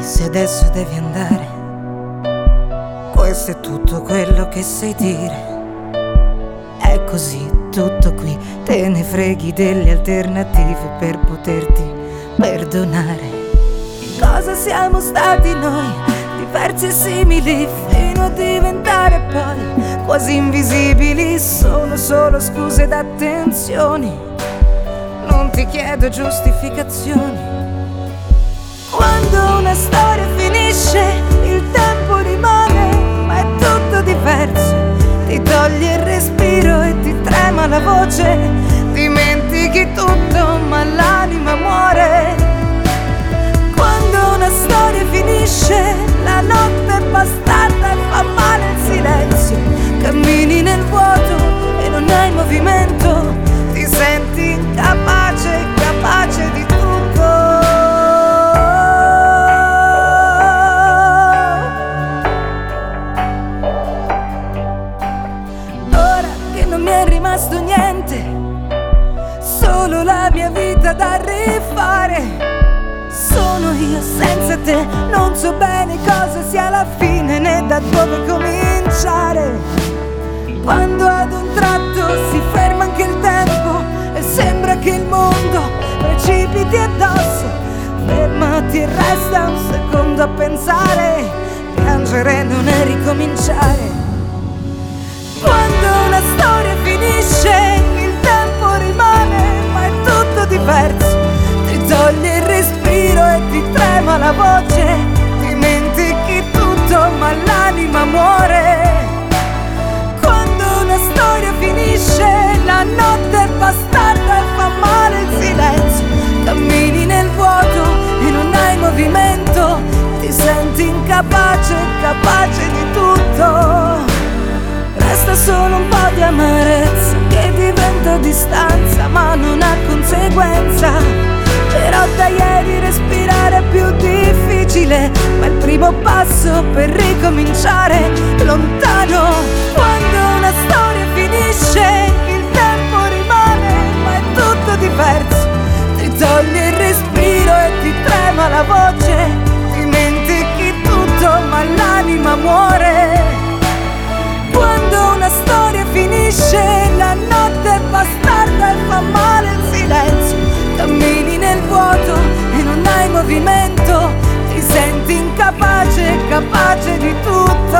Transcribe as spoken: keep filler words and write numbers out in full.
se adesso devi andare, questo è tutto quello che sai dire. È così, tutto qui, te ne freghi delle alternative per poterti perdonare. Cosa siamo stati noi, diversi e simili, fino a diventare poi quasi invisibili. Sono solo scuse ed attenzioni, non ti chiedo giustificazioni. Quando una storia finisce, il tempo rimane, ma è tutto diverso. Ti togli il respiro e ti trema la voce, dimentichi tutto ma l'anima muore. Quando una storia finisce, la notte è bastarda e fa male il silenzio. Cammini nel vuoto e non hai movimento, ti senti incapace, capace di tutto. Non mi è rimasto niente, solo la mia vita da rifare. Sono io senza te, non so bene cosa sia la fine né da dove cominciare. Quando ad un tratto si ferma anche il tempo e sembra che il mondo precipiti addosso, fermati e resta un secondo a pensare, piangere non è ricominciare. Quando una storia finisce, il tempo rimane, ma è tutto diverso. Ti toglie il respiro e ti trema la voce, dimentichi tutto ma l'anima muore. Quando una storia finisce, la notte è bastarda e fa male il silenzio. Cammini nel vuoto e non hai movimento, ti senti incapace, capace di tutto. Resta solo un po' di amarezza che diventa distanza ma non ha conseguenza. Però da ieri respirare è più difficile, ma è il primo passo per ricominciare lontano. Quando una storia finisce, il tempo rimane, ma è tutto diverso. Ti toglie il respiro e ti trema la voce, dimentichi tutto ma l'anima muore. Quando una storia finisce, la notte è bastarda e fa male il silenzio. Cammini nel vuoto e non hai movimento, ti senti incapace, capace di tutto.